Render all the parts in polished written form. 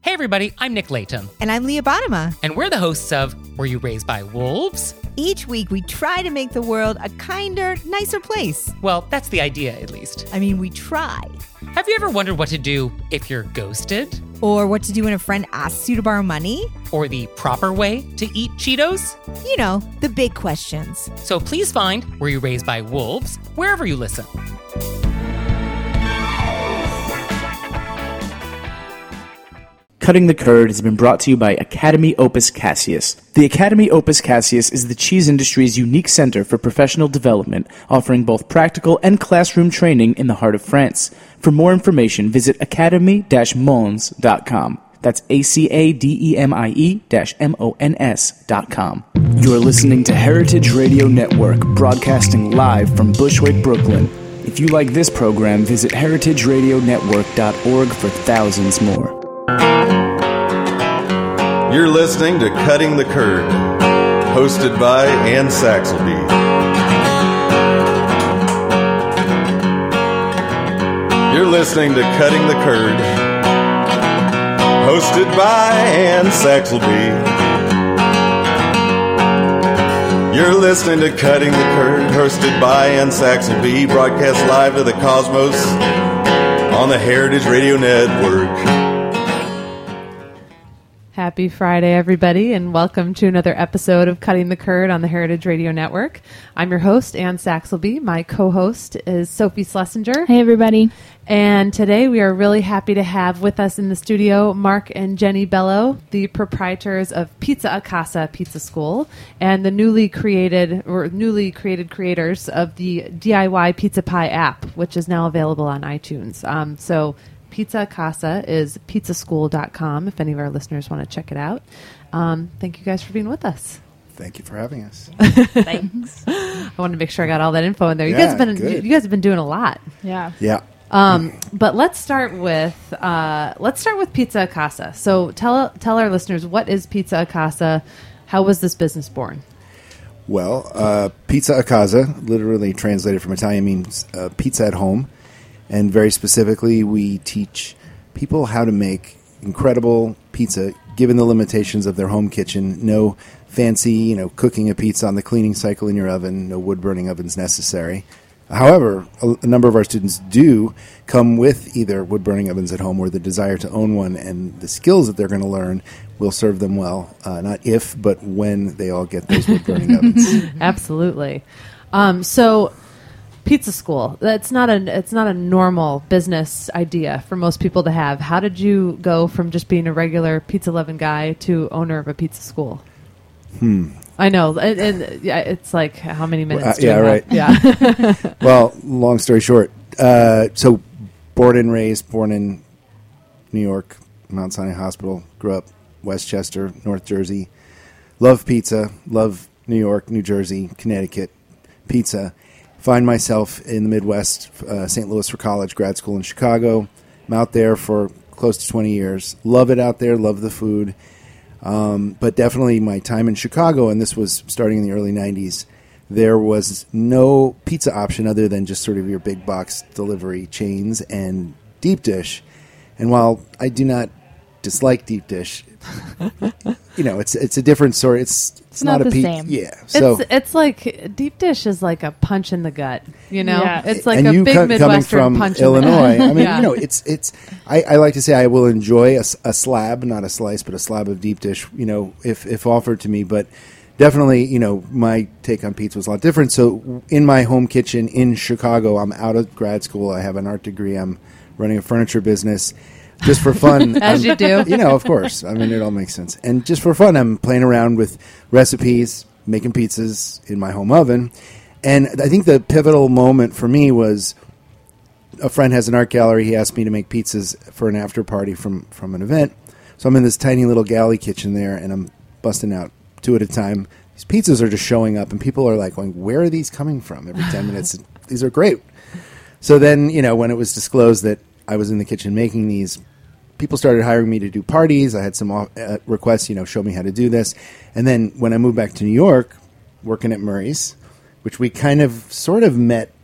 Hey everybody, I'm Nick Layton. And I'm Leah Bottima. And we're the hosts of Were You Raised by Wolves? Each week we try to make the world a kinder, nicer place. Well, that's the idea, at least. I mean, we try. Have you ever wondered what to do if you're ghosted? Or what to do when a friend asks you to borrow money? Or the proper way to eat Cheetos? You know, the big questions. So please find Were You Raised by Wolves wherever you listen. Cutting the Curd has been brought to you by Academy Opus Cassius. The Academy Opus Cassius is the cheese industry's unique center for professional development, offering both practical and classroom training in the heart of France. For more information, visit academy-mons.com. That's academie-mons.com. You're listening to Heritage Radio Network, broadcasting live from Bushwick, Brooklyn. If you like this program, visit heritageradionetwork.org for thousands more. You're listening to Cutting the Curd, hosted by Ann Saxelby. You're listening to Cutting the Curd, hosted by Ann Saxelby. You're listening to Cutting the Curd, hosted by Ann Saxelby, broadcast live to the cosmos on the Heritage Radio Network. Happy Friday, everybody, and welcome to another episode of Cutting the Curd on the Heritage Radio Network. I'm your host, Ann Saxelby. My co-host is Sophie Schlesinger. Hey, everybody. And today we are really happy to have with us in the studio Mark and Jenny Bello, the proprietors of Pizza a Casa Pizza School, and the newly created creators of the DIY Pizza Pie app, which is now available on iTunes. So Pizza a Casa is pizzaschool.com if any of our listeners want to check it out. Thank you guys for being with us. Thank you for having us. Thanks. I wanted to make sure I got all that info in there. You guys have been doing a lot. Yeah. But let's start with Pizza a Casa. So tell our listeners, what is Pizza a Casa? How was this business born? Well, Pizza a Casa, literally translated from Italian, means pizza at home. And very specifically, we teach people how to make incredible pizza, given the limitations of their home kitchen. No fancy, cooking a pizza on the cleaning cycle in your oven. No wood-burning ovens necessary. However, a number of our students do come with either wood-burning ovens at home or the desire to own one, and the skills that they're going to learn will serve them well, not if, but when they all get those wood-burning ovens. Absolutely. So pizza school, it's not a normal business idea for most people to have. How did you go from just being a regular pizza-loving guy to owner of a pizza school? I know. It's like, how many minutes do you have? Right. Yeah. Well, long story short, so born in New York, Mount Sinai Hospital, grew up Westchester, North Jersey. Love pizza, love New York, New Jersey, Connecticut, pizza. Find myself in the Midwest, St. Louis for college, grad school in Chicago. I'm out there for close to 20 years. Love it out there, love the food. But definitely my time in Chicago, and this was starting in the early 90s, there was no pizza option other than just sort of your big box delivery chains and deep dish. And while I do not dislike deep dish, it's a different sort. It's not a same. Yeah. So it's like deep dish is like a punch in the gut. Yeah. It's like and a you big coming Midwestern from punch Illinois. in the gut. I mean, it's. I like to say I will enjoy a slab, not a slice, but a slab of deep dish. If offered to me, but definitely, my take on pizza was a lot different. So in my home kitchen in Chicago, I'm out of grad school. I have an art degree. I'm running a furniture business. Just for fun. As you do. Of course. I mean, it all makes sense. And just for fun, I'm playing around with recipes, making pizzas in my home oven. And I think the pivotal moment for me was a friend has an art gallery. He asked me to make pizzas for an after party from an event. So I'm in this tiny little galley kitchen there, and I'm busting out 2 at a time. These pizzas are just showing up, and people are like going, where are these coming from every 10 minutes? These are great. So then, when it was disclosed that I was in the kitchen making these, people started hiring me to do parties. I had some requests, show me how to do this. And then when I moved back to New York, working at Murray's, which we kind of sort of met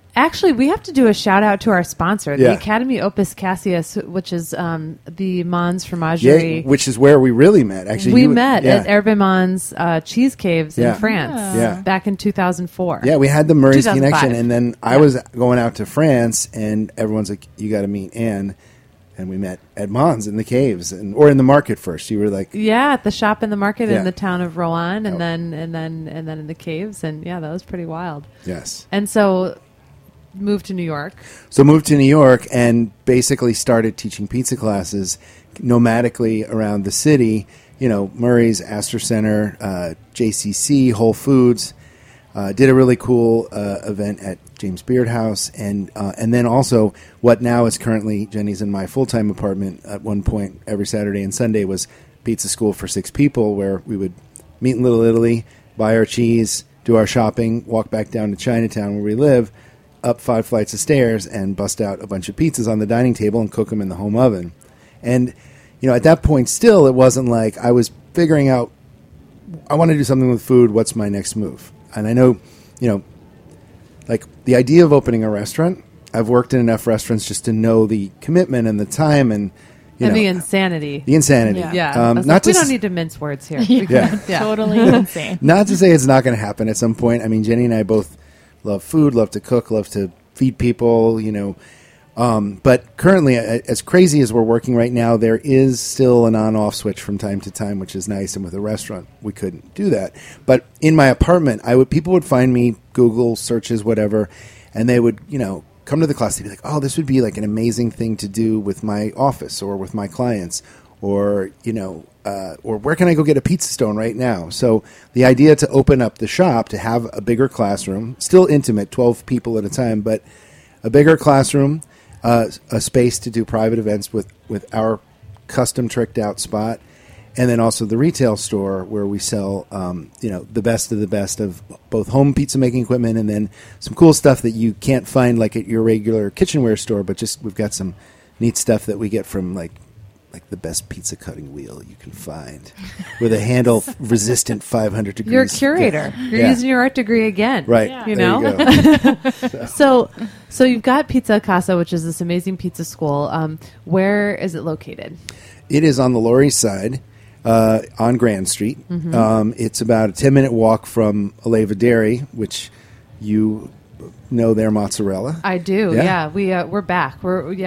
Actually, we have to do a shout out to our sponsor, the Yeah. Academy Opus Cassius, which is the Mons Fromagerie. Yeah, which is where we really met. Actually, We you- met yeah. at Hervé Mons Cheese Caves Yeah. in France Yeah. back in 2004. Yeah, we had the Murray's 2005. connection, and then I was going out to France, and everyone's like, "You got to meet Anne," and we met at Mons in the caves, or in the market first. You were like, Yeah, at the shop in the market Yeah. in the town of Rouen, and Oh. then in the caves, and yeah, that was pretty wild. "Yes." And so moved to New York. So moved to New York and basically started teaching pizza classes nomadically around the city. You know, Murray's, Astor Center, JCC, Whole Foods. Did a really cool event at James Beard House, and then also what now is currently Jenny's and my full-time apartment. At one point, every Saturday and Sunday was pizza school for 6 people, where we would meet in Little Italy, buy our cheese, do our shopping, walk back down to Chinatown where we live, up 5 flights of stairs, and bust out a bunch of pizzas on the dining table and cook them in the home oven. And at that point, still, it wasn't like I was figuring out, I want to do something with food. What's my next move? And I know, like the idea of opening a restaurant, I've worked in enough restaurants just to know the commitment and the time and, And the insanity. the insanity. Yeah. I was Not like, we to don't need to mince words here. Yeah. Totally insane. Not to say it's not going to happen at some point. I mean, Jenny and I both love food, love to cook, love to feed people, but currently, as crazy as we're working right now, there is still an on-off switch from time to time, which is nice. And with a restaurant, we couldn't do that. But in my apartment, people would find me, Google searches, whatever, and they would, come to the class. They'd be like, "Oh, this would be like an amazing thing to do with my office or with my clients, or or where can I go get a pizza stone right now?" So the idea to open up the shop, to have a bigger classroom, still intimate, 12 people at a time, but a bigger classroom, a space to do private events with our custom tricked out spot, and then also the retail store where we sell, the best of the best of both home pizza making equipment and then some cool stuff that you can't find like at your regular kitchenware store, but just we've got some neat stuff that we get from like the best pizza cutting wheel you can find with a handle resistant 500 degrees. You're a curator. You're Yeah. using your art degree again. Right. Yeah. You There know? go. So you've got Pizza Casa, which is this amazing pizza school. Where is it located? It is on the Lower East Side, on Grand Street. It's about a 10-minute walk from Aleva Dairy, which you know their mozzarella. I do. Yeah. We're back.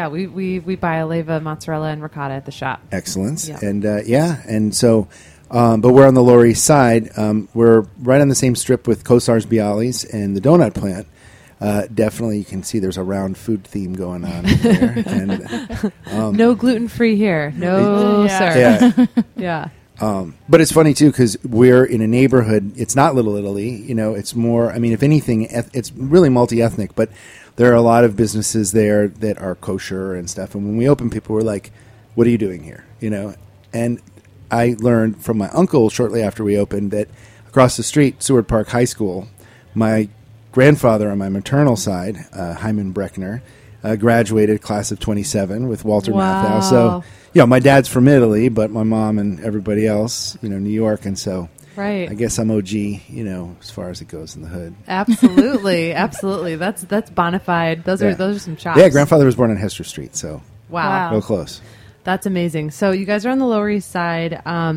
We buy Aleva mozzarella and ricotta at the shop. Excellence. Yeah. And so, but we're on the Lower East Side. We're right on the same strip with Kosar's Bialys and the Donut Plant. Definitely, you can see there's a round food theme going on there. And, No gluten free here. No, Yeah. sir. yeah. Yeah. But it's funny too because we're in a neighborhood. It's not Little Italy, It's more. I mean, if anything, it's really multi-ethnic. But there are a lot of businesses there that are kosher and stuff. And when we open, people were like, "What are you doing here?" And I learned from my uncle shortly after we opened that across the street, Seward Park High School, my grandfather on my maternal side, Hyman Breckner, graduated class of 27 with Walter Wow. Matthau. So. My dad's from Italy, but my mom and everybody else, New York, and so Right. I guess I'm OG, as far as it goes in the hood. Absolutely. Absolutely. That's bona fide. Those Yeah. are some chops. Yeah, grandfather was born on Hester Street, so Wow. real close. That's amazing. So you guys are on the Lower East Side,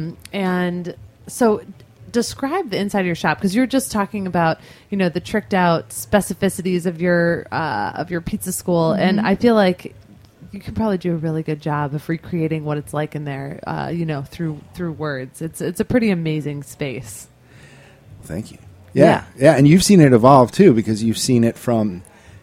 and so describe the inside of your shop because you're just talking about the tricked out specificities of your pizza school, and I feel like you can probably do a really good job of recreating what it's like in there, through words. It's a pretty amazing space. Thank you. Yeah, and you've seen it evolve too because you've seen it from,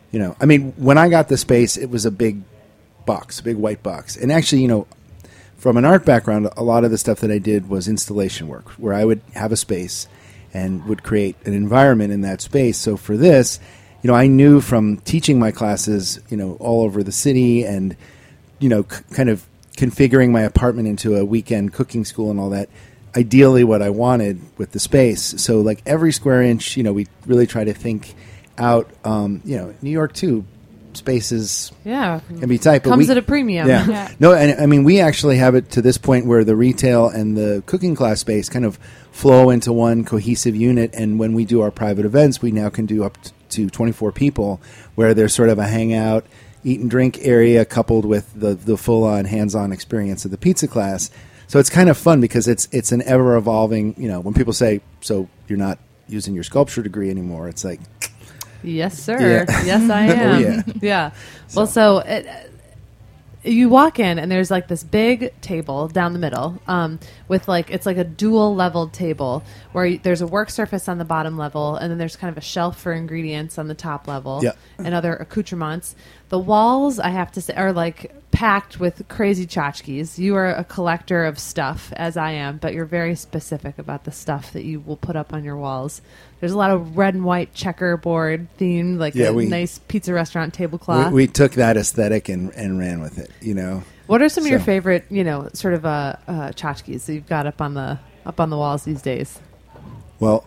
when I got the space, it was a big box, a big white box, and actually, from an art background, a lot of the stuff that I did was installation work, where I would have a space and would create an environment in that space. So for this, I knew from teaching my classes, all over the city and, kind of configuring my apartment into a weekend cooking school and all that, ideally what I wanted with the space. So like every square inch, we really try to think out, New York too, spaces Yeah. can be tight. But Comes at a premium. Yeah. Yeah. No, and I mean, we actually have it to this point where the retail and the cooking class space kind of flow into one cohesive unit. And when we do our private events, we now can do up to 24 people, where there's sort of a hangout, eat and drink area coupled with the full-on hands-on experience of the pizza class. So it's kind of fun because it's an ever-evolving, when people say, so you're not using your sculpture degree anymore, it's like... Yes, sir. Yeah. Yes, I am. Oh, yeah. Yeah. Well, so you walk in and there's like this big table down the middle with it's like a dual leveled table where there's a work surface on the bottom level and then there's kind of a shelf for ingredients on the top level and other accoutrements. The walls, I have to say, are like packed with crazy tchotchkes. You are a collector of stuff, as I am, but you're very specific about the stuff that you will put up on your walls. There's a lot of red and white checkerboard themed, nice pizza restaurant tablecloth. We took that aesthetic and ran with it, What are some of your favorite, sort of tchotchkes that you've got up on the walls these days? Well,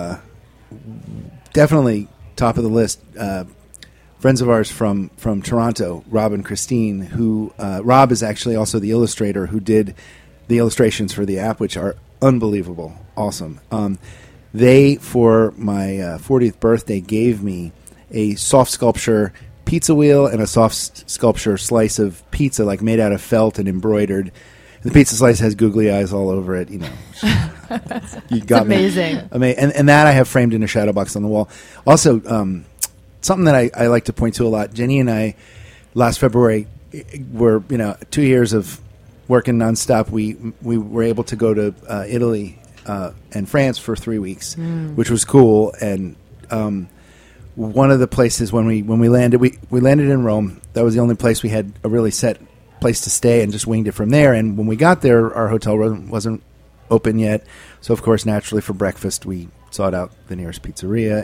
definitely top of the list. Friends of ours from Toronto, Rob and Christine, who Rob is actually also the illustrator who did the illustrations for the app, which are unbelievable, awesome. They, for my 40th birthday, gave me a soft sculpture pizza wheel and a soft sculpture slice of pizza, made out of felt and embroidered. And the pizza slice has googly eyes all over it. You got amazing. And that I have framed in a shadow box on the wall. Also, something that I like to point to a lot. Jenny and I, last February, were 2 years of working nonstop. We were able to go to Italy and France for 3 weeks, which was cool. And one of the places when we landed, we landed in Rome. That was the only place we had a really set place to stay, and just winged it from there. And when we got there, our hotel room wasn't open yet, so of course, naturally, for breakfast, we sought out the nearest pizzeria.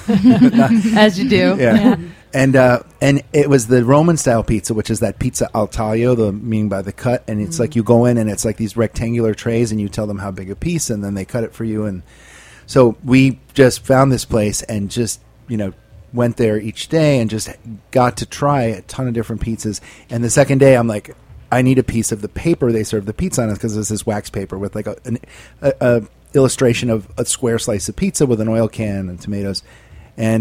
As you do. Yeah. And it was the Roman style pizza, which is that pizza al taglio, the meaning by the cut. And it's like you go in and it's like these rectangular trays and you tell them how big a piece and then they cut it for you. And so we just found this place and just, went there each day and just got to try a ton of different pizzas. And the second day I'm like, I need a piece of the paper they serve the pizza on, because it's this wax paper with like a illustration of a square slice of pizza with an oil can and tomatoes. And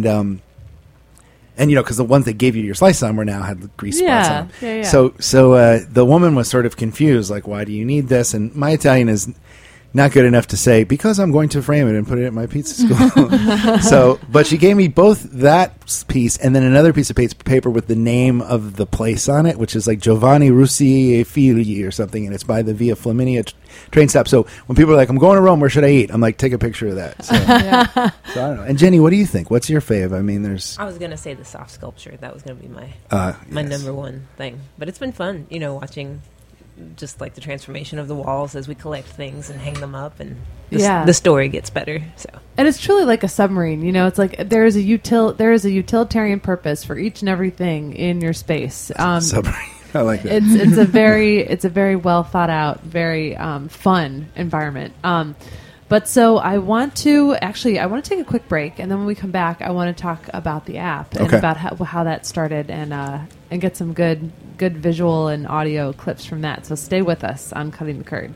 because the ones they gave you your slice on were now had grease spots on them. Yeah. So the woman was sort of confused, like, why do you need this? And my Italian is not good enough to say, because I'm going to frame it and put it at my pizza school. But she gave me both that piece and then another piece of paper with the name of the place on it, which is like Giovanni Russi e Figli or something, and it's by the Via Flaminia train stop. So when people are like, I'm going to Rome, where should I eat? I'm like, take a picture of that. So, so I don't know. And Jenny, what do you think? What's your fave? I mean, I was going to say the soft sculpture. That was going to be my number one thing. But it's been fun, watching just like the transformation of the walls as we collect things and hang them up, and the story gets better. So, and it's truly like a submarine. It's like there is a utilitarian purpose for each and everything in your space. Submarine. I like that. It's a very well thought out, very fun environment. But so I want to take a quick break, and then when we come back, I want to talk about the app and about how that started, and get some good visual and audio clips from that. So stay with us on Cutting the Curd.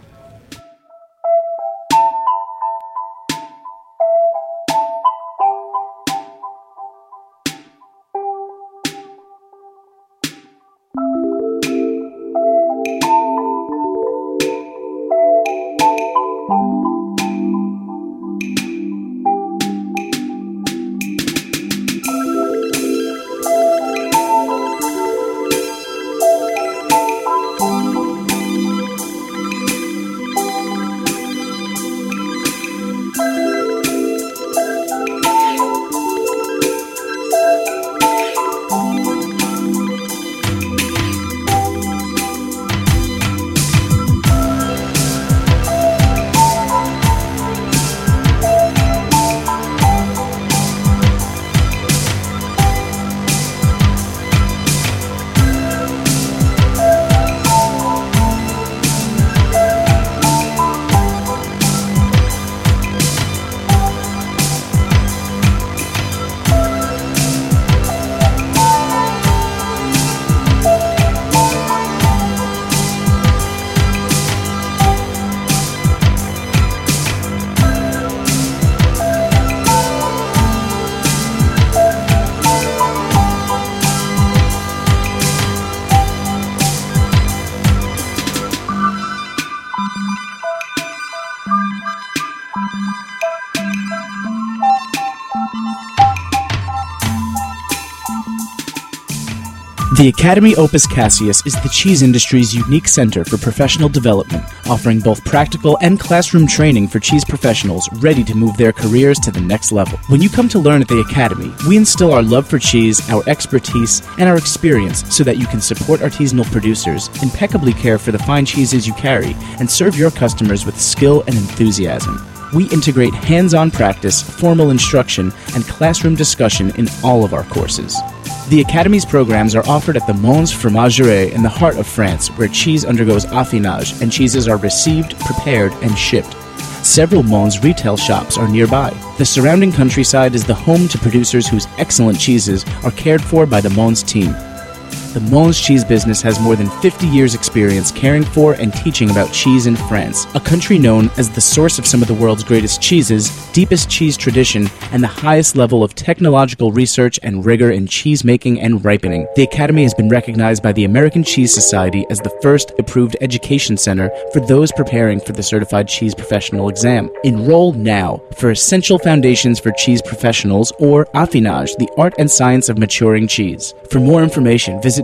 The Academy Opus Cassius is the cheese industry's unique center for professional development, offering both practical and classroom training for cheese professionals ready to move their careers to the next level. When you come to learn at the Academy, we instill our love for cheese, our expertise, and our experience so that you can support artisanal producers, impeccably care for the fine cheeses you carry, and serve your customers with skill and enthusiasm. We integrate hands-on practice, formal instruction, and classroom discussion in all of our courses. The Academy's programs are offered at the Mons Fromagerie in the heart of France, where cheese undergoes affinage and cheeses are received, prepared, and shipped. Several Mons retail shops are nearby. The surrounding countryside is the home to producers whose excellent cheeses are cared for by the Mons team. The Mons cheese business has more than 50 years' experience caring for and teaching about cheese in France, a country known as the source of some of the world's greatest cheeses, deepest cheese tradition, and the highest level of technological research and rigor in cheese making and ripening. The Academy has been recognized by the American Cheese Society as the first approved education center for those preparing for the Certified Cheese Professional exam. Enroll now for Essential Foundations for Cheese Professionals, or Affinage, the art and science of maturing cheese. For more information, visit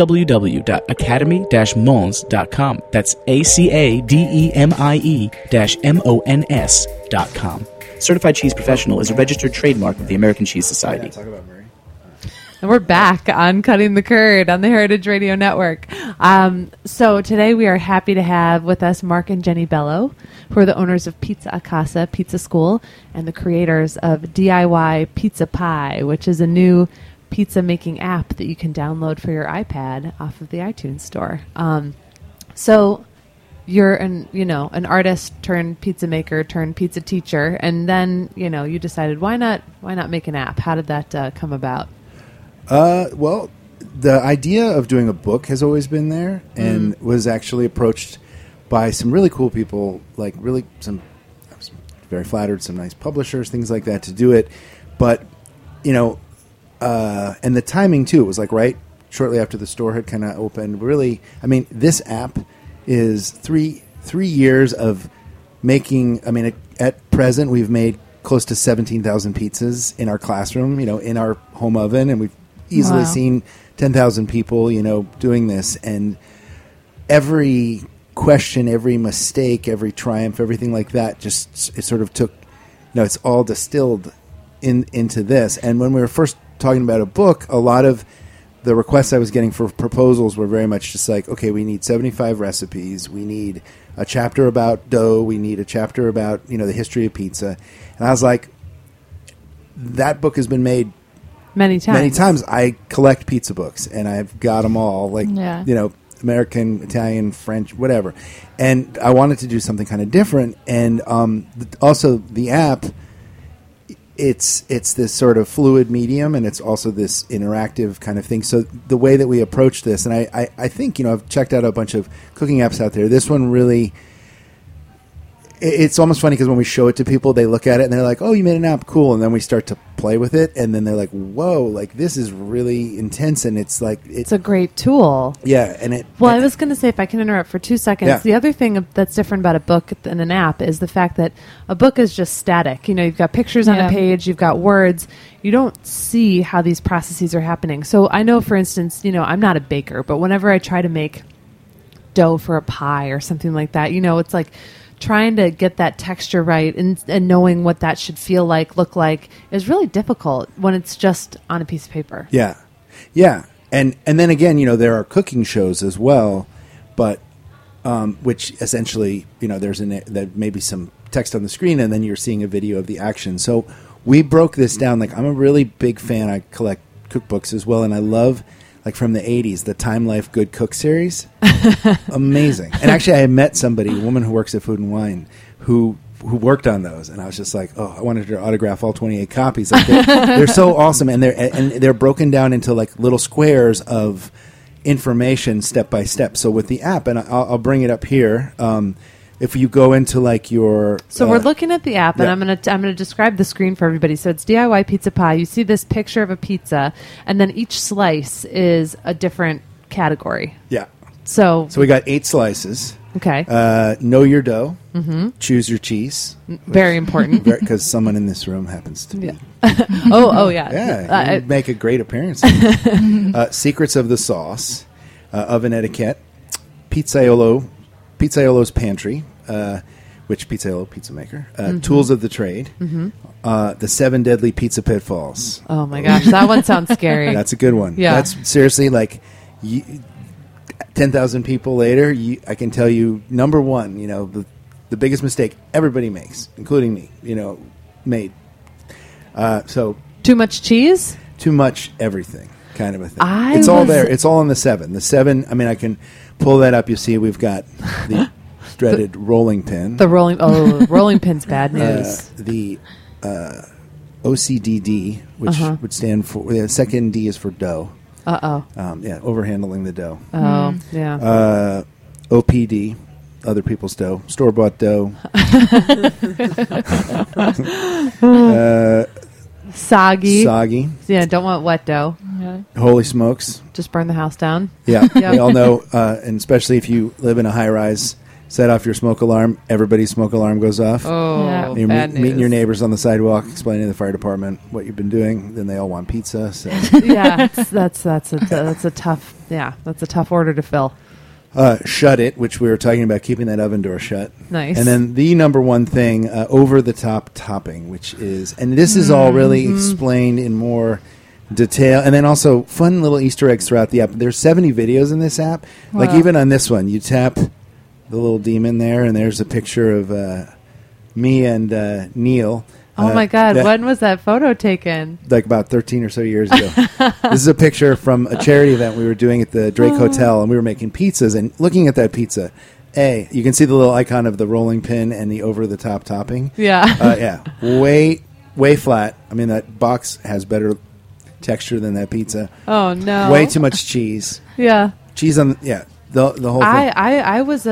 www.academy-mons.com. That's ACADEMIE-MONS.com. Certified Cheese Professional is a registered trademark of the American Cheese Society. And we're back on Cutting the Curd on the Heritage Radio Network. So today we are happy to have with us Mark and Jenny Bello, who are the owners of Pizza a Casa Pizza School and the creators of DIY Pizza Pie, which is a new pizza making app that you can download for your iPad off of the iTunes store. So you're an artist turned pizza maker turned pizza teacher, and then you decided why not make an app? How did that come about? Well, the idea of doing a book has always been there, and was actually approached by some really cool people, I was very flattered, some nice publishers, things like that, to do it. But and the timing too was right shortly after the store had kind of opened. Really, this app is three years of making. At present, we've made close to 17,000 pizzas in our classroom, in our home oven, and we've easily seen 10,000 people, doing this. And every question, every mistake, every triumph, everything like that, it sort of took, it's all distilled into this. And when we were first talking about a book, a lot of the requests I was getting for proposals were very much just okay, we need 75 recipes, we need a chapter about dough, we need a chapter about the history of pizza. And I was like, that book has been made many times. I collect pizza books, and I've got them all, American, Italian, French, whatever. And I wanted to do something kind of different. And also the app, it's this sort of fluid medium, and it's also this interactive kind of thing. So the way that we approach this, and I think, I've checked out a bunch of cooking apps out there. This one really, it's almost funny because when we show it to people, they look at it and they're like, oh, you made an app, cool. And then we start to play with it, and then they're like, whoa, this is really intense. And it's a great tool. Yeah. And I was going to say, if I can interrupt for 2 seconds, yeah. The other thing that's different about a book than an app is the fact that a book is just static. You've got pictures on a page, you've got words. You don't see how these processes are happening. So I know, for instance, I'm not a baker, but whenever I try to make dough for a pie or something like that, it's trying to get that texture right and knowing what that should feel like, look like, is really difficult when it's just on a piece of paper. Yeah. Yeah. And then again, there are cooking shows as well, but which essentially, there's there may be some text on the screen, and then you're seeing a video of the action. So we broke this down. I'm a really big fan. I collect cookbooks as well, and I love, from the 80s, the Time Life Good Cook series. Amazing. And actually, I met somebody, a woman who works at Food and Wine, who worked on those, and I was just I wanted her to autograph all 28 copies. They're so awesome, and they're broken down into little squares of information step by step. So with the app, and I'll bring it up here. If you go into your... So we're looking at the app, and I'm gonna describe the screen for everybody. So it's DIY Pizza Pie. You see this picture of a pizza, and then each slice is a different category. Yeah. So we got 8 slices. Okay. Know your dough. Mm-hmm. Choose your cheese. Very important. Because someone in this room happens to be. Yeah. oh, yeah. Yeah, you make a great appearance. Secrets of the sauce, oven etiquette, Pizzaiolo's pantry, which Pizzaiolo, pizza maker, tools of the trade, the 7 deadly pizza pitfalls. Oh my gosh, that one sounds scary. That's a good one. Yeah. That's seriously 10,000 people later, I can tell you, number one, the biggest mistake everybody makes, including me, made. So too much cheese? Too much everything, kind of a thing. It's all there. It's all in the 7. The 7, I can pull that up. You see we've got the dreaded rolling pin. Rolling pin's bad news. The OCDD, which would stand for, the second D is for dough. Overhandling the dough. Oh, yeah. OPD, other people's dough. Store-bought dough. Soggy. Yeah, don't want wet dough. Yeah. Holy smokes. Just burn the house down. Yeah, we all know, and especially if you live in a high-rise, set off your smoke alarm, everybody's smoke alarm goes off. Oh, yeah. You're meeting your neighbors on the sidewalk, explaining to the fire department what you've been doing. Then they all want pizza. So. Yeah, that's a tough order to fill. Shut it, which we were talking about, keeping that oven door shut. Nice. And then the number one thing, over-the-top topping, which is, and this is all really explained in more detail, and then also fun little Easter eggs throughout the app. There's 70 videos in this app. Wow. Like even on this one, you tap the little demon there, and there's a picture of me and Neil. Oh my God! When was that photo taken? Like about 13 or so years ago. This is a picture from a charity event we were doing at the Drake Hotel, and we were making pizzas. And looking at that pizza, you can see the little icon of the rolling pin and the over-the-top topping. Yeah. Way flat. I mean, that box has better texture than that pizza. Oh no! Way too much cheese. Yeah. Cheese on the whole thing. I was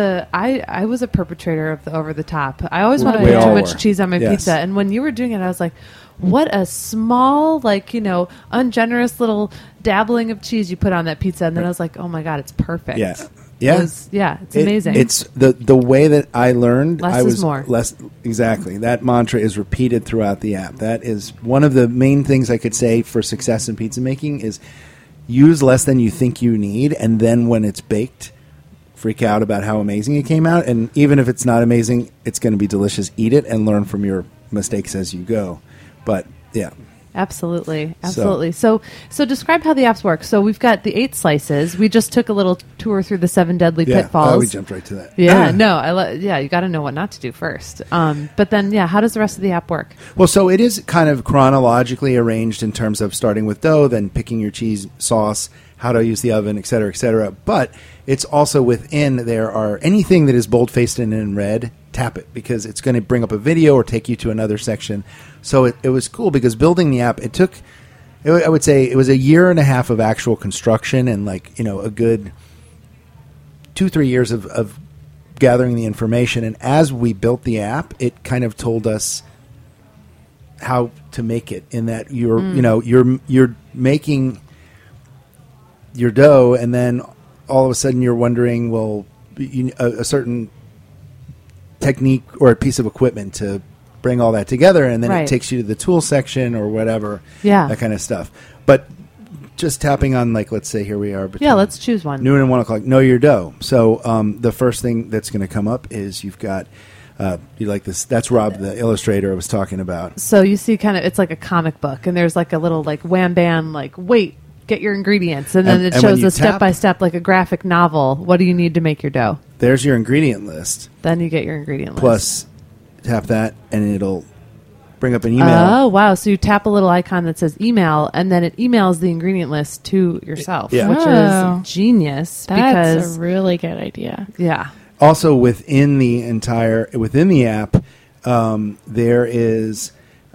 a perpetrator of the over the top. I always wanted to put too much cheese on my pizza, and when you were doing it, I was like, what a small, ungenerous little dabbling of cheese you put on that pizza, and then I was like, oh my God, it's perfect. Yeah, it's amazing. It's the way that I learned. Less is more. Exactly. That mantra is repeated throughout the app. That is one of the main things I could say for success in pizza making is use less than you think you need, and then when it's baked, freak out about how amazing it came out. And even if it's not amazing, it's going to be delicious. Eat it and learn from your mistakes as you go. But yeah. Absolutely. So describe how the apps work. So we've got the 8 slices. We just took a little tour through the 7 deadly pitfalls. We jumped right to that. Yeah, you got to know what not to do first. But then, how does the rest of the app work? Well, so it is kind of chronologically arranged in terms of starting with dough, then picking your cheese, sauce, how to use the oven, et cetera, et cetera. But it's also within there are anything that is bold-faced and in red, tap it, because it's going to bring up a video or take you to another section. So it was cool because building the app, I would say it was a year and a half of actual construction and a good 2-3 years of gathering the information. And as we built the app, it kind of told us how to make it, in that you're making your dough, and then all of a sudden you're wondering, well, a certain technique or a piece of equipment to bring all that together, and then it takes you to the tool section or whatever, that kind of stuff. But just tapping on, let's say here we are. Let's choose one. Noon and 1 o'clock. Know your dough. So the first thing that's going to come up is you've got, you like this. That's Rob, the illustrator I was talking about. So you see it's like a comic book, and there's a little wham bam, wait, get your ingredients. And then it shows a step-by-step, like a graphic novel. What do you need to make your dough? There's your ingredient list. Then you get your ingredient list. Plus, tap that, and it'll bring up an email. Oh, wow. So you tap a little icon that says email, and then it emails the ingredient list to yourself, which is genius. That's a really good idea. Yeah. Also, within the app, there is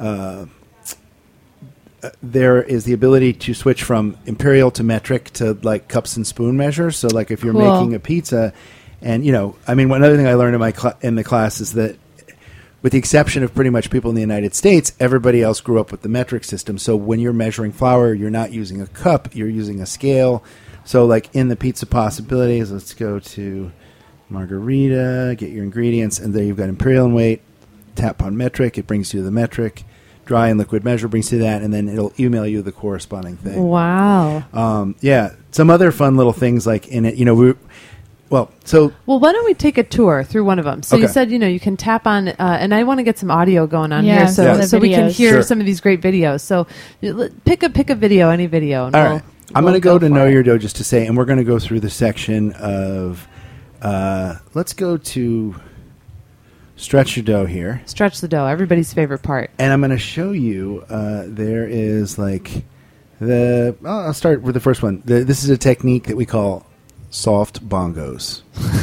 the ability to switch from imperial to metric to cups and spoon measures. So if you're making a pizza, and one other thing I learned in the class is that, with the exception of pretty much people in the United States, everybody else grew up with the metric system. So when you're measuring flour, you're not using a cup, you're using a scale. So in the pizza possibilities, let's go to margarita, get your ingredients, and there you've got imperial and weight. Tap on metric, it brings you to the metric. Dry and liquid measure brings you to that, and then it'll email you the corresponding thing. Wow. Some other fun little things like in it, Well, why don't we take a tour through one of them? So you said, you can tap on, and I want to get some audio going on here, so we can hear some of these great videos. So pick a video, any video. And all right. I'm going to go to Know Your Dough just to say, and we're going to go through the section of, let's go to Stretch Your Dough here. Stretch the dough, everybody's favorite part. And I'm going to show you, there is like I'll start with the first one. This is a technique that we call soft bongos.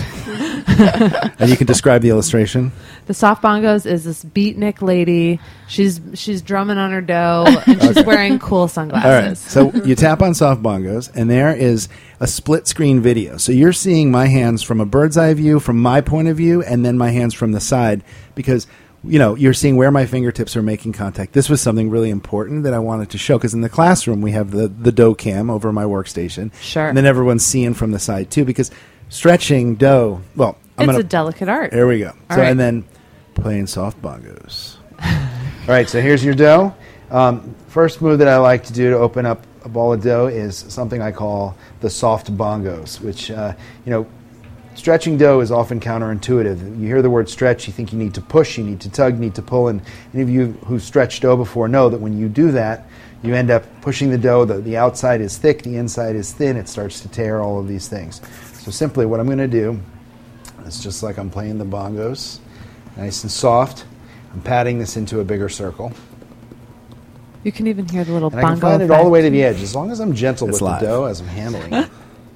And you can describe the illustration. The soft bongos is this beatnik lady. She's drumming on her dough, and she's wearing cool sunglasses. All right. So you tap on soft bongos, and there is a split screen video. So you're seeing my hands from a bird's eye view, from my point of view, and then my hands from the side, because you're seeing where my fingertips are making contact. This was something really important that I wanted to show, because in the classroom we have the dough cam over my workstation. Sure. And then everyone's seeing from the side too, because stretching dough, it's a delicate art. There we go. And then playing soft bongos. All right, so here's your dough. First move that I like to do to open up a ball of dough is something I call the soft bongos, which, stretching dough is often counterintuitive. You hear the word stretch, you think you need to push, you need to tug, you need to pull. And any of you who stretched dough before know that when you do that, you end up pushing the dough. The outside is thick, the inside is thin. It starts to tear, all of these things. So simply what I'm going to do is just like I'm playing the bongos, nice and soft. I'm patting this into a bigger circle. You can even hear the little and bongo I can find it all the way to the edge, as long as I'm gentle with live. the dough as I'm handling it.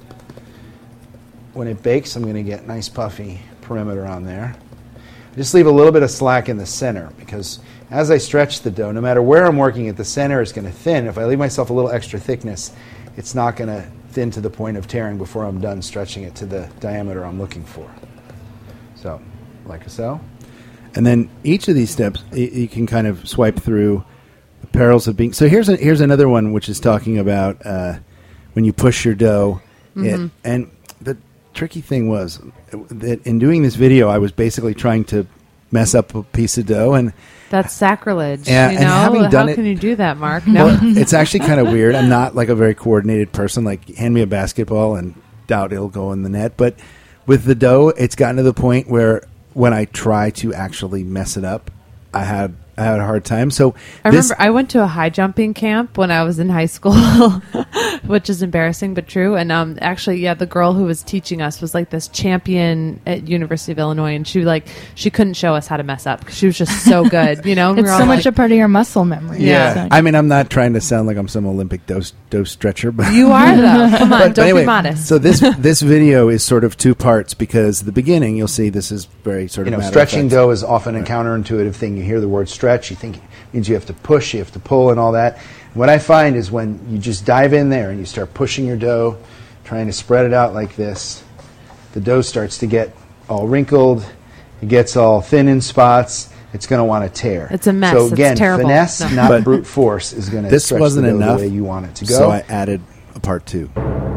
When it bakes, I'm going to get nice puffy perimeter on there. Just leave a little bit of slack in the center, because as I stretch the dough, no matter where I'm working at, the center is going to thin. If I leave myself a little extra thickness, it's not going to thin to the point of tearing before I'm done stretching it to the diameter I'm looking for. So, like so. And then each of these steps, you can kind of swipe through the perils of being... So here's another one, which is talking about when you push your dough. Mm-hmm. And the tricky thing was that in doing this video, I was basically trying to mess up a piece of dough. And that's sacrilege. And having done How can you do that, Mark? No. Well, it's actually kind of weird. I'm not like a very coordinated person. Like, hand me a basketball and doubt it'll go in the net. But with the dough, it's gotten to the point where when I try to actually mess it up, I had a hard time. So I remember I went to a high jumping camp when I was in high school, which is embarrassing but true. And actually, the girl who was teaching us was like this champion at University of Illinois, and she couldn't show us how to mess up because she was just so good. It's so much a part of your muscle memory. Yeah, so. I mean, I'm not trying to sound like I'm some Olympic dough stretcher, but you are though. Come on, don't anyway, be modest. So this video is sort of two parts, because the beginning you'll see this is very sort of stretching dough is often a counterintuitive thing. You hear the word stretch, you think it means you have to push, you have to pull, and all that. What I find is when you just dive in there and you start pushing your dough, trying to spread it out like this, the dough starts to get all wrinkled, it gets all thin in spots, it's going to want to tear. It's a mess. So again, it's terrible. finesse, not brute force, is going to stretch the dough the way you want it to go. So I added a part 2.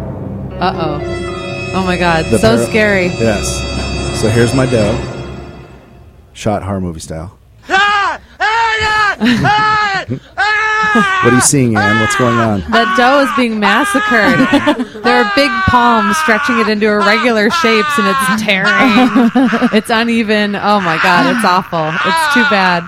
Uh-oh. Oh my God, scary. Yes. So here's my dough, shot horror movie style. What are you seeing, Ann? What's going on? That dough is being massacred. There are big palms stretching it into irregular shapes, and it's tearing. It's uneven. Oh my God, it's awful. It's too bad.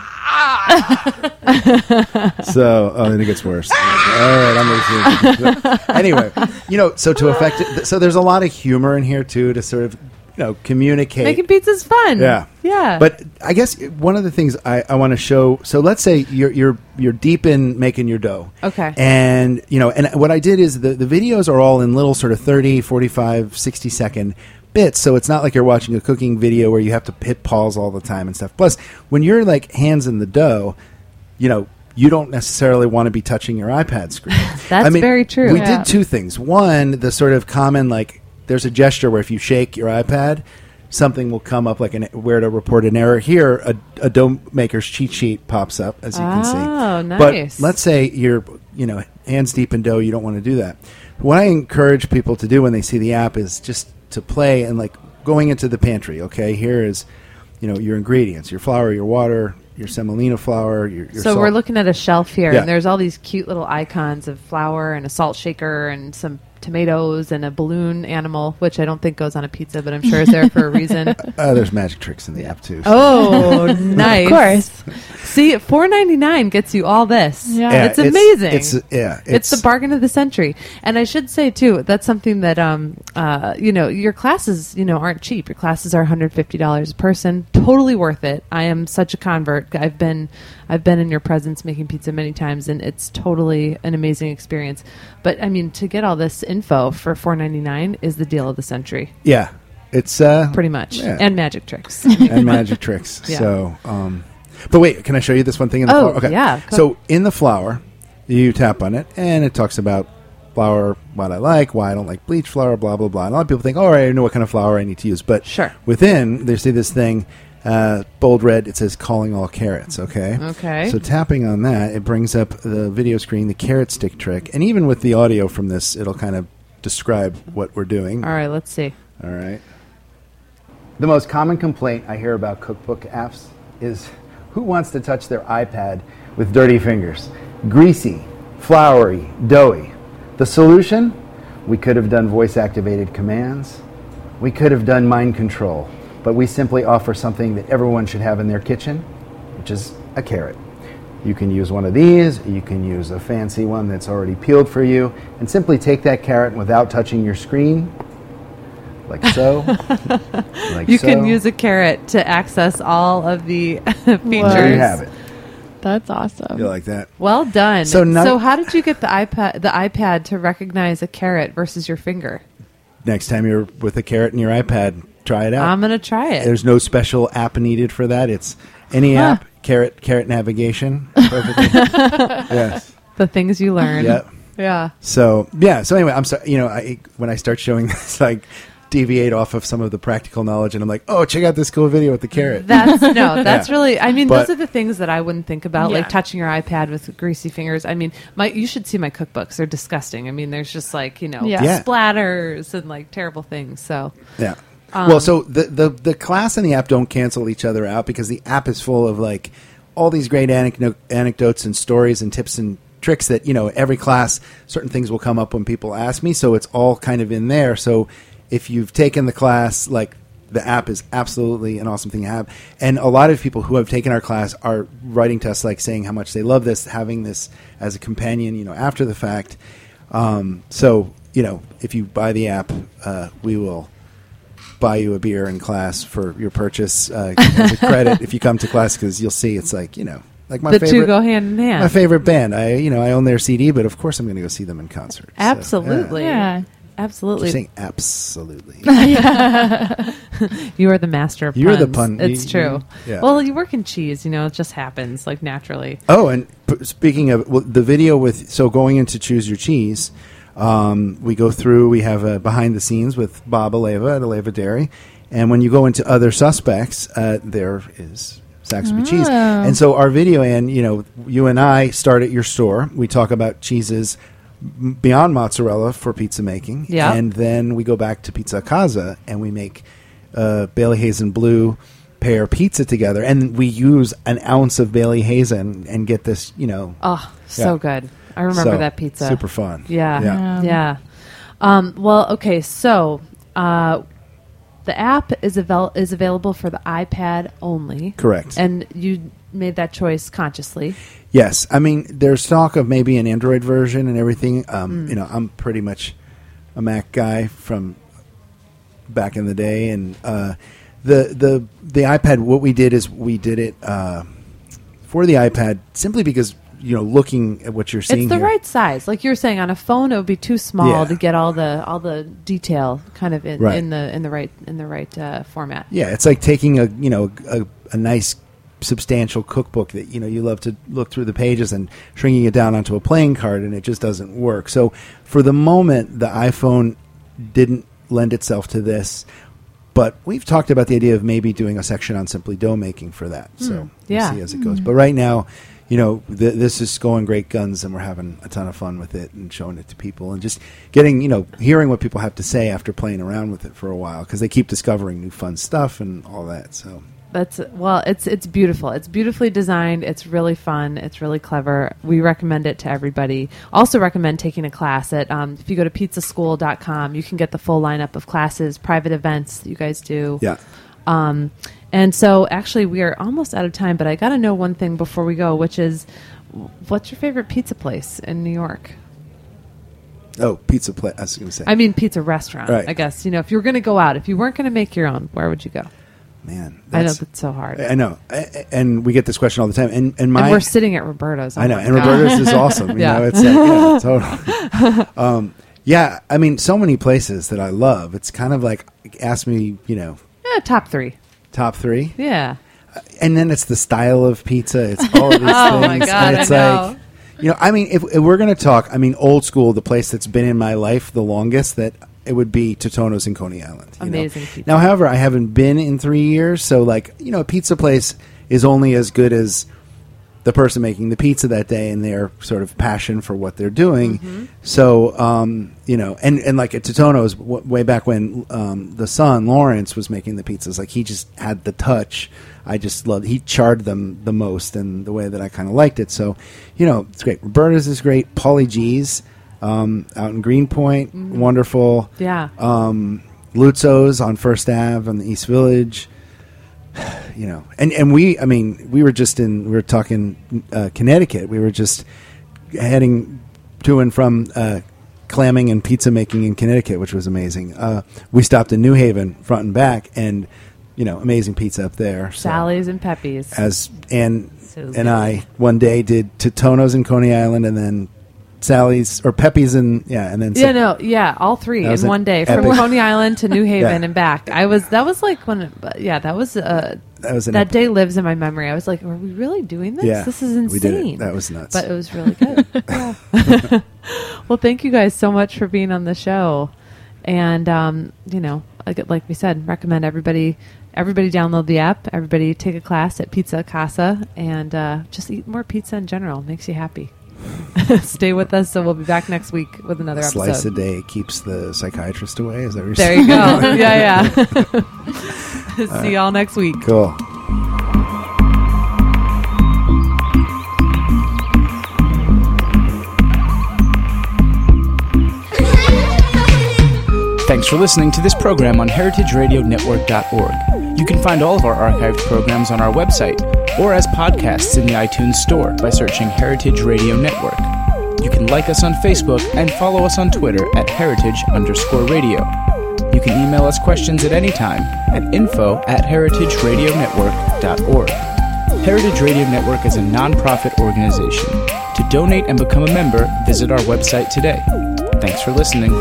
So, then it gets worse. All right, I'm going to anyway, so to affect it, so there's a lot of humor in here too, to sort of communicate. Making pizza's fun. Yeah. But I guess one of the things I want to show. So let's say you're deep in making your dough. Okay. And and what I did is the videos are all in little sort of 30, 45, 60 second bits. So it's not like you're watching a cooking video where you have to hit pause all the time and stuff. Plus, when you're like hands in the dough, you don't necessarily want to be touching your iPad screen. That's very true. We did two things. One, the sort of common there's a gesture where if you shake your iPad, something will come up like where to report an error. Here, a dough maker's cheat sheet pops up, as you can see. Oh, nice. But let's say you're, hands deep in dough, you don't want to do that. What I encourage people to do when they see the app is just to play and going into the pantry, okay, here is, your ingredients, your flour, your water, your semolina flour, your So salt. we're looking at a shelf here, Yeah. and there's all these cute little icons of flour and a salt shaker and some tomatoes and a balloon animal, which I don't think goes on a pizza, but I'm sure is there for a reason. There's magic tricks in the app, too. So. Oh, nice. Of course. See, $4.99 gets you all this. Yeah. It's amazing. It's the bargain of the century. And I should say, too, that's something that, your classes, aren't cheap. Your classes are $150 a person. Totally worth it. I am such a convert. I've been in your presence making pizza many times, and it's totally an amazing experience. But, I mean, to get all this info for $4.99 is the deal of the century. Yeah. It's pretty much. Yeah. And magic tricks. And magic tricks. Yeah. So, but wait, can I show you this one thing in the flour? Okay. Yeah. So in the flour, you tap on it, and it talks about flour, what I like, why I don't like bleach flour, blah, blah, blah. And a lot of people think, all right, I know what kind of flour I need to use. But Sure. within, they say this thing, bold red, it says calling all carrots, okay? Okay. So tapping on that, it brings up the video screen, the carrot stick trick. And even with the audio from this, it'll kind of describe what we're doing. All right, let's see. All right. The most common complaint I hear about cookbook apps is who wants to touch their iPad with dirty fingers? Greasy, floury, doughy. The solution? We could have done voice-activated commands. We could have done mind control. But we simply offer something that everyone should have in their kitchen, which is a carrot. You can use one of these, you can use a fancy one that's already peeled for you, and simply take that carrot without touching your screen, like so. You can use a carrot to access all of the features. There you have it. That's awesome. You like that? Well done. So So how did you get the iPad to recognize a carrot versus your finger? Next time you're with a carrot in your iPad, try it out. I'm going to try it. There's no special app needed for that. It's any app, carrot navigation. Perfect. Yes. The things you learn. Yep. Yeah. So anyway, I'm sorry. When I start showing this, like, deviate off of some of the practical knowledge, and I'm like, oh, check out this cool video with the carrot. That's Yeah. really, I mean, But- those are the things that I wouldn't think about, Yeah. like touching your iPad with greasy fingers. I mean, you should see my cookbooks. They're disgusting. I mean, there's just like, Yeah. splatters and like terrible things. So Yeah. Well, so the class and the app don't cancel each other out, because the app is full of like all these great anecdotes and stories and tips and tricks that, every class, certain things will come up when people ask me. So it's all kind of in there. So if you've taken the class, like, the app is absolutely an awesome thing to have. And a lot of people who have taken our class are writing to us, like, saying how much they love this, having this as a companion, after the fact. So, if you buy the app, we will buy you a beer in class for your purchase as a credit if you come to class, because you'll see it's like, like my the favorite, two go hand in hand. my favorite band. I own their CD, but of course I'm going to go see them in concert. So, Absolutely. Yeah. Absolutely. You're saying absolutely. You are the master of puns. You're the pun- It's you- true. yeah. Well, you work in cheese, it just happens like naturally. Oh, and speaking of the video going into Choose Your Cheese, we go through, we have a behind the scenes with Bob Aleva at Aleva Dairy. And when you go into Other Suspects, there is Saxby Cheese. And so our video, and, you and I start at your store. We talk about cheeses beyond mozzarella for pizza making. Yeah. And then we go back to Pizza a Casa and we make Bailey Hazen Blue pear pizza together. And we use an ounce of Bailey Hazen and get this, Oh, so good. I remember that pizza. Super fun. Yeah. Yeah. Well, okay. So the app is available for the iPad only. Correct. And you made that choice consciously. Yes. I mean, there's talk of maybe an Android version and everything. I'm pretty much a Mac guy from back in the day. And the iPad, what we did is we did it for the iPad simply because, looking at what you're seeing It's the here. right size. Like you were saying, on a phone it would be too small Yeah. to get all the detail kind of in, Right. in the right format. Yeah, it's like taking a nice substantial cookbook that you love to look through the pages and shrinking it down onto a playing card, and it just doesn't work. So for the moment, the iPhone didn't lend itself to this, but we've talked about the idea of maybe doing a section on simply dough making for that. So yeah. we'll see as it goes. But right now, this is going great guns, and we're having a ton of fun with it and showing it to people and just getting, hearing what people have to say after playing around with it for a while, because they keep discovering new fun stuff and all that. So it's beautiful. It's beautifully designed. It's really fun. It's really clever. We recommend it to everybody. Also recommend taking a class at, if you go to pizzaschool.com, you can get the full lineup of classes, private events that you guys do. Yeah. And so actually we are almost out of time, but I got to know one thing before we go, which is, what's your favorite pizza place in New York? Oh, pizza place. I was going to say. I mean, pizza restaurant, right. I guess. If you were going to go out, if you weren't going to make your own, where would you go? Man, I know that's so hard. I know. And we get this question all the time. And we're sitting at Roberto's. I know. And Roberto's is awesome. It's totally. Yeah. I mean, so many places that I love. It's kind of like, ask me, top three. Top three? Yeah. And then it's the style of pizza. It's all of these things. Oh, my God, and it's I know. I mean, if we're going to talk, old school, the place that's been in my life the longest, that it would be Totonno's in Coney Island. Amazing pizza. Now, however, I haven't been in 3 years, so, a pizza place is only as good as the person making the pizza that day and their sort of passion for what they're doing. Mm-hmm. So, and like at Totonno's, way back when the son, Lawrence, was making the pizzas, like he just had the touch. I just loved, he charred them the most and the way that I kind of liked it. So, it's great. Roberta's is great. Paulie G's out in Greenpoint, wonderful. Yeah. Luzzo's on First Ave on the East Village. And we were talking Connecticut. We were just heading to and from clamming and pizza making in Connecticut, which was amazing. We stopped in New Haven, front and back, and amazing pizza up there. Sally's and Pepe's. And I one day did Totonno's in Coney Island, and then Sally's or Pepe's and all three in one day from Coney Island to New Haven and back. That day lives in my memory. I was like, are we really doing this? Yeah, this is insane. We did it. That was nuts. But it was really good. Well, thank you guys so much for being on the show. And like we said, recommend everybody download the app. Everybody take a class at Pizza Casa and just eat more pizza in general. It makes you happy. Stay with us, so we'll be back next week with another episode. Slice a day keeps the psychiatrist away. Is that what you're saying? There you go. Yeah. See y'all next week. Cool. Thanks for listening to this program on heritageradionetwork.org. You can find all of our archived programs on our website or as podcasts in the iTunes Store by searching Heritage Radio Network. You can like us on Facebook and follow us on Twitter at @heritage_radio. You can email us questions at any time at info@heritageradionetwork.org. Heritage Radio Network is a non-profit organization. To donate and become a member, visit our website today. Thanks for listening.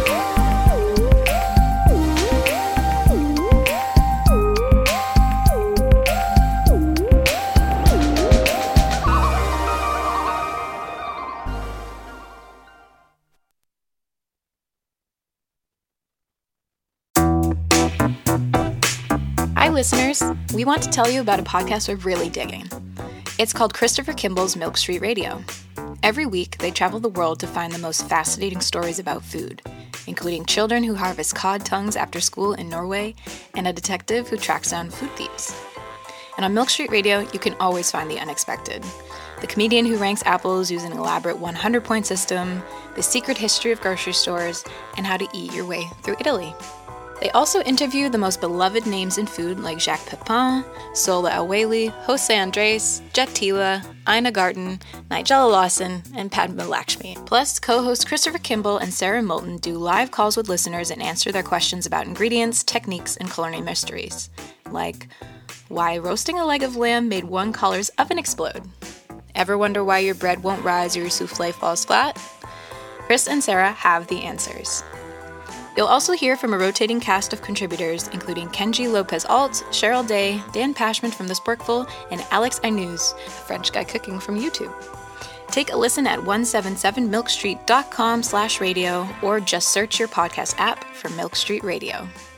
Listeners, we want to tell you about a podcast we're really digging. It's called Christopher Kimball's Milk Street Radio. Every week, they travel the world to find the most fascinating stories about food, including children who harvest cod tongues after school in Norway and a detective who tracks down food thieves. And on Milk Street Radio, you can always find the unexpected. The comedian who ranks apples using an elaborate 100-point system, the secret history of grocery stores, and how to eat your way through Italy. They also interview the most beloved names in food like Jacques Pepin, Sola Awali, Jose Andres, Jet Tila, Ina Garten, Nigella Lawson, and Padma Lakshmi. Plus, co-hosts Christopher Kimball and Sarah Moulton do live calls with listeners and answer their questions about ingredients, techniques, and culinary mysteries. Like, why roasting a leg of lamb made one caller's oven explode? Ever wonder why your bread won't rise or your souffle falls flat? Chris and Sarah have the answers. You'll also hear from a rotating cast of contributors, including Kenji Lopez-Alt, Cheryl Day, Dan Pashman from The Sporkful, and Alex Ainuz, a French guy cooking from YouTube. Take a listen at 177milkstreet.com/radio or just search your podcast app for Milk Street Radio.